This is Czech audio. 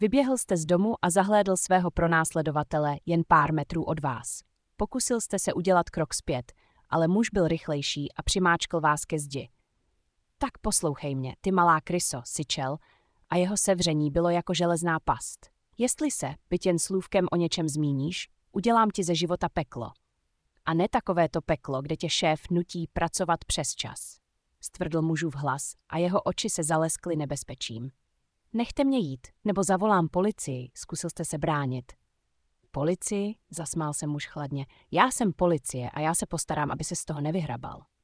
Vyběhl jste z domu a zahlédl svého pronásledovatele jen pár metrů od vás. Pokusil jste se udělat krok zpět, ale muž byl rychlejší a přimáčkl vás ke zdi. Tak poslouchej mě, ty malá kryso, syčel, a jeho sevření bylo jako železná past. Jestli se, byť jen slůvkem o něčem zmíníš, udělám ti ze života peklo. A ne takovéto peklo, kde tě šéf nutí pracovat přes čas. Stvrdl mužův hlas a jeho oči se zaleskly nebezpečím. Nechte mě jít, nebo zavolám policii, zkusil jste se bránit. Policii? Zasmál se muž chladně. Já jsem policie a já se postarám, aby se z toho nevyhrabal.